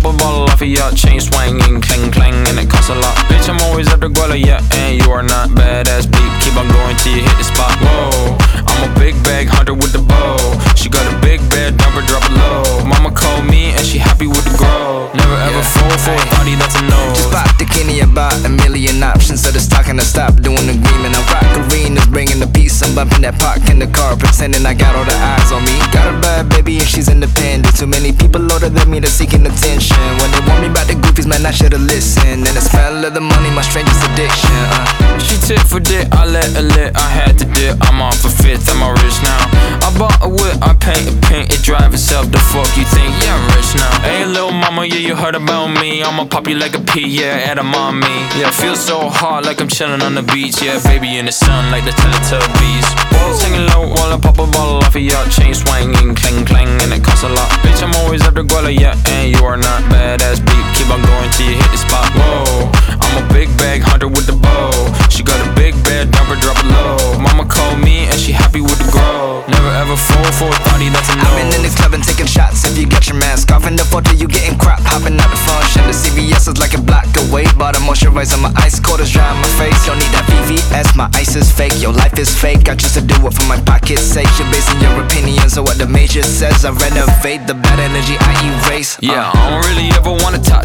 a bottle off of ya. Chain swinging, clang clang, and it costs a lot. Bitch, I'm always at the guala, yeah, and you are not badass beat. Keep on going till you hit the spot. Whoa, I'm a big bag hunter with the bow. She got a big bed, number drop it low. Mama called me and she happy with the grow. Never ever fall for a thotty, that's a no. Just bought the Kenny, about a million options. So the stock and I stopped doing agreement. I rock arenas, bringing the peace. I'm bumping that park in the car, pretending I got all the eyes on me. Got a bad baby and she's independent. Too many people older than me, they're seeking attention. When they warn me about the goofies, man, I should've listened. And the smell of the money, my strangest addiction. She tit for dick, I let her lit. I had to dip, I'm off a fifth, I'm all rich now. I bought a whip, I paint a paint, it drive itself. The fuck you think? Yeah, I'm rich now. Hey, little mama, yeah, you heard about me. I'ma pop you like a pea, yeah, at a mommy. Yeah, feel so hot like I'm chilling on the beach. Yeah, baby in the sun like the Teletubbies. Walls hanging low while I pop a bottle off of ya. Chain swinging, clang clang, and it costs a lot. Bitch, I'm always at the guala, yeah, and you are not badass beat. Keep on going till you hit the spot. Whoa, I'm a big bag hunter with the bow. She got a big bed, number drop it low. Mama called me and she happy with the grow. Never ever fall for a thotty, that's a no. I've been in the club and taking shots. If you got your mask off in the photo, you getting crap. Hopping out the function, the CVS is like a block away. Bought a moisturizer, my ice cold is dry on my face. Don't need that VVS, my ice is fake. Your life is fake, I choose to do it for my pocket's sake. You're basing your opinions on what the major says. I renovate the bad energy, I erase. Yeah, I don't really ever wanna top.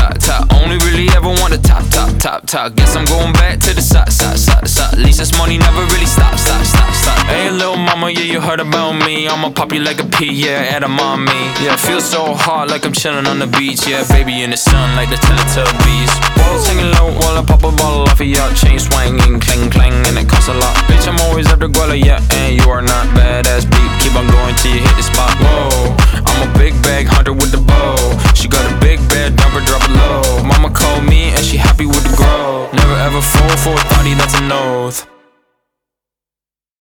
Only really ever wanna top. Guess I'm going back to the side. At least this money never really stops. Hey, little mama, yeah, you heard about me. I'ma pop you like a pea, yeah, at a mommy. Yeah, feel so hot like I'm chilling on the beach. Yeah, baby in the sun like the Teletubbies. Walls hanging low while I pop a bottle off of ya. Chain swinging, clang clang, and it costs a lot. Bitch, I'm always at the guala, yeah, and you are not badass beat. Keep on going till you hit the spot. Whoa, I'm a big bag hunter with the bow. She got a big bed, number drop it low. Mama called me and she happy with the grow. Never ever fall for a thotty, that's a no.